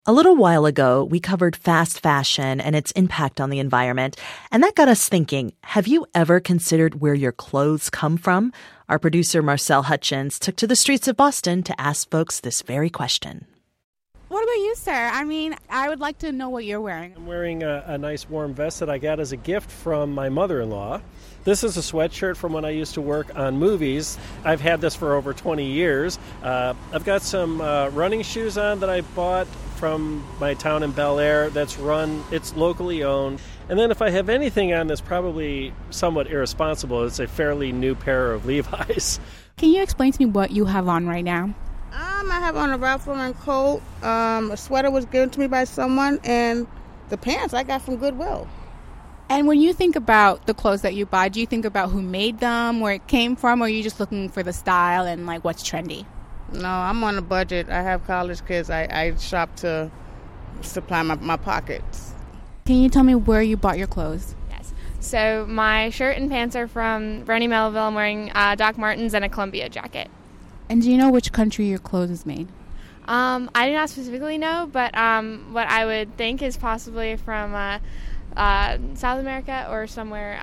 A little while ago, we covered fast fashion and its impact on the environment, and that got us thinking, have you ever considered where your clothes come from? Our producer, Marcel Hutchins, took to the streets of Boston to ask folks this very question. What about you, sir? I would like to know what you're wearing. I'm wearing a nice warm vest that I got as a gift from my mother-in-law. This is a sweatshirt from when I used to work on movies. I've had this for over 20 years. I've got some running shoes on that I bought from my town in Bel Air it's locally owned. And then if I have anything on that's probably somewhat irresponsible, it's a fairly new pair of Levi's. Can you explain to me what you have on right now? I have on a Ralph Lauren coat. A sweater was given to me by someone, and the pants I got from Goodwill. And when you think about the clothes that you buy, do you think about who made them, where it came from, or are you just looking for the style and like what's trendy? No, I'm on a budget. I have college kids. I shop to supply my pockets. Can you tell me where you bought your clothes? Yes. So my shirt and pants are from Bernie Melville. I'm wearing Doc Martens and a Columbia jacket. And do you know which country your clothes is made? I do not specifically know, but what I would think is possibly from South America or somewhere,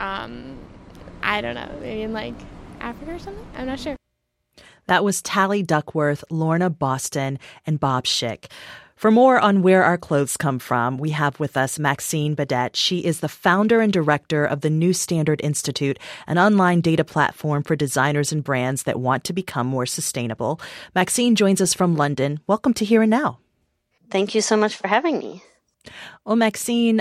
I don't know, maybe in like Africa or something? I'm not sure. That was Tally Duckworth, Lorna Boston, and Bob Schick. For more on where our clothes come from, we have with us Maxine Badet. She is the founder and director of the New Standard Institute, an online data platform for designers and brands that want to become more sustainable. Maxine joins us from London. Welcome to Here and Now. Thank you so much for having me. Well, Maxine,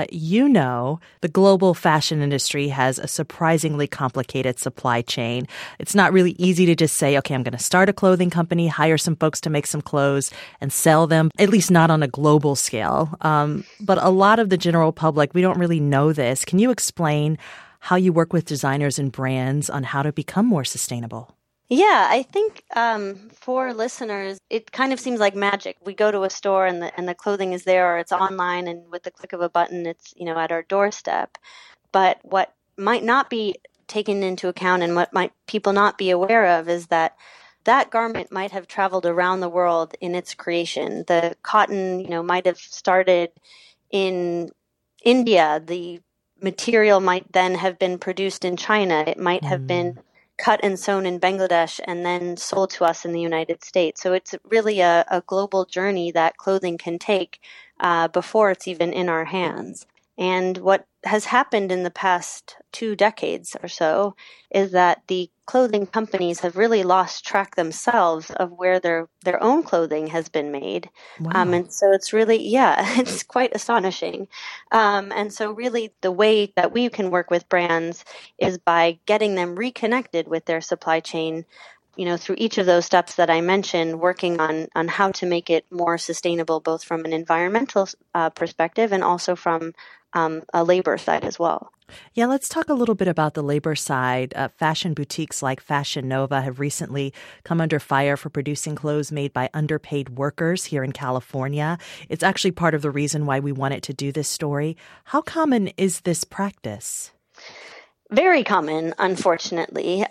the global fashion industry has a surprisingly complicated supply chain. It's not really easy to just say, okay, I'm going to start a clothing company, hire some folks to make some clothes and sell them, at least not on a global scale. But a lot of the general public, we don't really know this. Can you explain how you work with designers and brands on how to become more sustainable? Yeah, I think for listeners, it kind of seems like magic. We go to a store and the clothing is there, or it's online, and with the click of a button, it's at our doorstep. But what might not be taken into account and what might people not be aware of is that garment might have traveled around the world in its creation. The cotton, might have started in India. The material might then have been produced in China. It might have been cut and sewn in Bangladesh and then sold to us in the United States. So it's really a global journey that clothing can take before it's even in our hands. And what has happened in the past 2 decades or so is that the clothing companies have really lost track themselves of where their own clothing has been made. Wow. And so it's really, it's quite astonishing. And so really the way that we can work with brands is by getting them reconnected with their supply chain, through each of those steps that I mentioned, working on how to make it more sustainable, both from an environmental perspective and also from a labor side as well. Yeah, let's talk a little bit about the labor side. Fashion boutiques like Fashion Nova have recently come under fire for producing clothes made by underpaid workers here in California. It's actually part of the reason why we wanted to do this story. How common is this practice? Very common, unfortunately.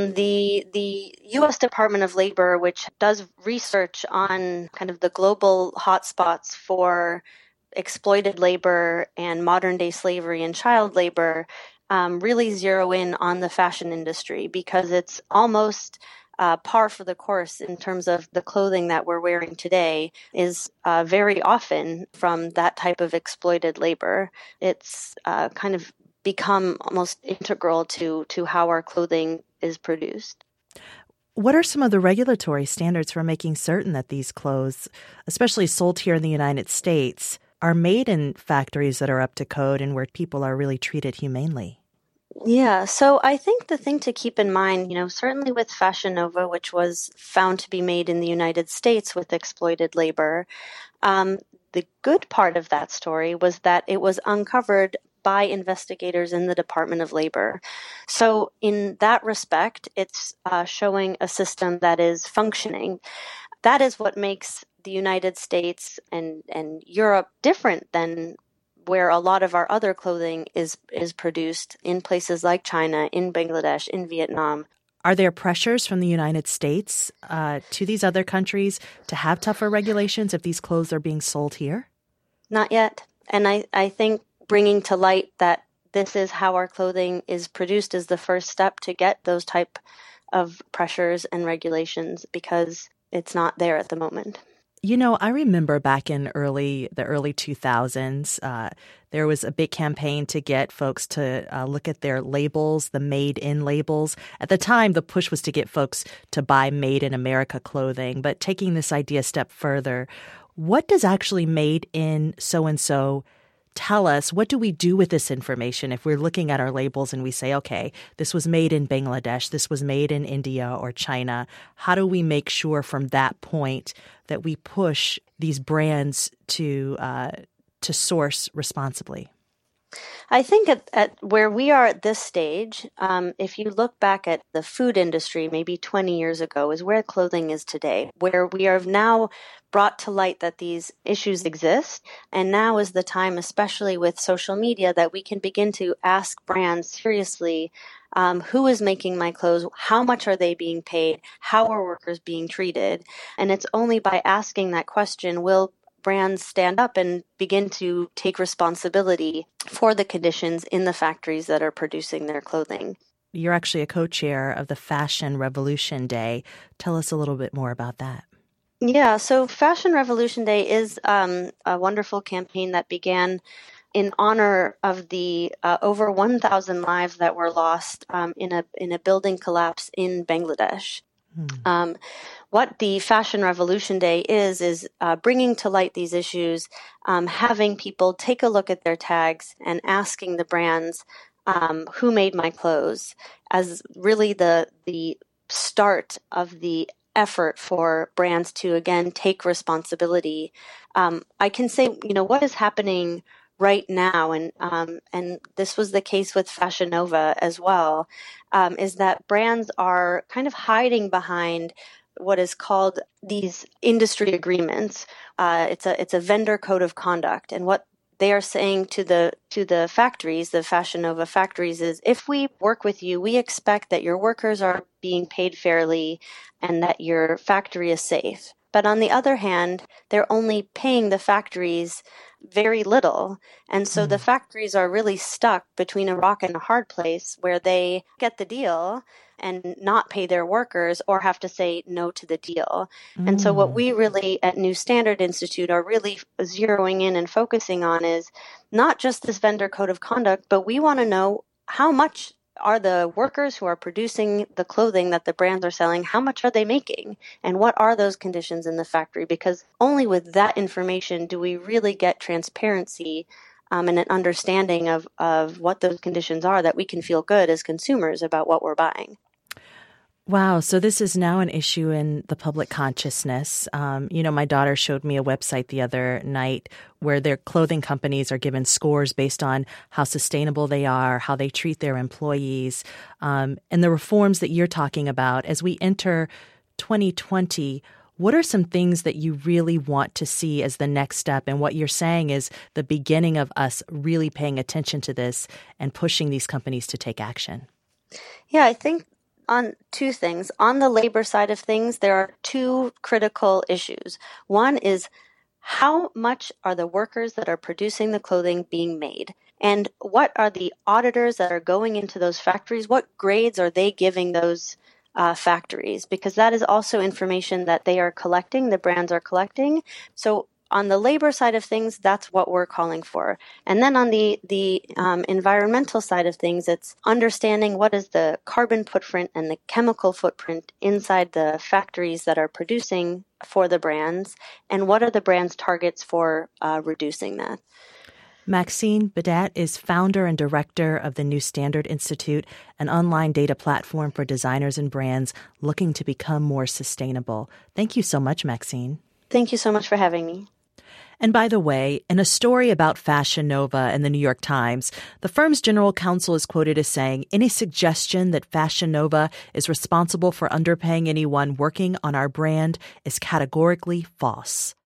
The U.S. Department of Labor, which does research on kind of the global hotspots for exploited labor and modern-day slavery and child labor, really zero in on the fashion industry because it's almost par for the course in terms of the clothing that we're wearing today is very often from that type of exploited labor. It's kind of become almost integral to how our clothing is produced. What are some of the regulatory standards for making certain that these clothes, especially sold here in the United States, are made in factories that are up to code and where people are really treated humanely? Yeah, so I think the thing to keep in mind, certainly with Fashion Nova, which was found to be made in the United States with exploited labor, the good part of that story was that it was uncovered by investigators in the Department of Labor. So in that respect, it's showing a system that is functioning. That is what makes the United States and Europe different than where a lot of our other clothing is produced in places like China, in Bangladesh, in Vietnam. Are there pressures from the United States to these other countries to have tougher regulations if these clothes are being sold here? Not yet. And I think bringing to light that this is how our clothing is produced is the first step to get those type of pressures and regulations, because it's not there at the moment. You know, I remember back in the early 2000s, there was a big campaign to get folks to look at their labels, the Made in labels. At the time, the push was to get folks to buy Made in America clothing. But taking this idea a step further, what does actually Made in so-and-so tell us? What do we do with this information if we're looking at our labels and we say, okay, this was made in Bangladesh, this was made in India or China? How do we make sure from that point that we push these brands to source responsibly? I think at where we are at this stage, if you look back at the food industry maybe 20 years ago, is where clothing is today, where we are now brought to light that these issues exist. And now is the time, especially with social media, that we can begin to ask brands seriously, who is making my clothes? How much are they being paid? How are workers being treated? And it's only by asking that question will brands stand up and begin to take responsibility for the conditions in the factories that are producing their clothing. You're actually a co-chair of the Fashion Revolution Day. Tell us a little bit more about that. Yeah, so Fashion Revolution Day is a wonderful campaign that began in honor of the over 1,000 lives that were lost in a building collapse in Bangladesh. What the Fashion Revolution Day is bringing to light these issues, having people take a look at their tags and asking the brands, who made my clothes, as really the start of the effort for brands to, again, take responsibility. I can say, what is happening right now, and this was the case with Fashion Nova as well, is that brands are kind of hiding behind what is called these industry agreements. It's a vendor code of conduct, and what they are saying to the factories, the Fashion Nova factories, is if we work with you, we expect that your workers are being paid fairly and that your factory is safe. But on the other hand, they're only paying the factories very little. And so the factories are really stuck between a rock and a hard place where they get the deal and not pay their workers or have to say no to the deal. And so what we really at New Standard Institute are really zeroing in and focusing on is not just this vendor code of conduct, but we want to know how much are the workers who are producing the clothing that the brands are selling, how much are they making? And what are those conditions in the factory? Because only with that information do we really get transparency and an understanding of what those conditions are, that we can feel good as consumers about what we're buying. Wow. So this is now an issue in the public consciousness. My daughter showed me a website the other night where their clothing companies are given scores based on how sustainable they are, how they treat their employees, and the reforms that you're talking about. As we enter 2020, what are some things that you really want to see as the next step? And what you're saying is the beginning of us really paying attention to this and pushing these companies to take action. Yeah, I think on two things. On the labor side of things, there are two critical issues. One is how much are the workers that are producing the clothing being made? And what are the auditors that are going into those factories? What grades are they giving those factories? Because that is also information that they are collecting, the brands are collecting. So on the labor side of things, that's what we're calling for. And then on the environmental side of things, it's understanding what is the carbon footprint and the chemical footprint inside the factories that are producing for the brands, and what are the brands' targets for reducing that. Maxine Badat is founder and director of the New Standard Institute, an online data platform for designers and brands looking to become more sustainable. Thank you so much, Maxine. Thank you so much for having me. And by the way, in a story about Fashion Nova in the New York Times, the firm's general counsel is quoted as saying, "Any suggestion that Fashion Nova is responsible for underpaying anyone working on our brand is categorically false."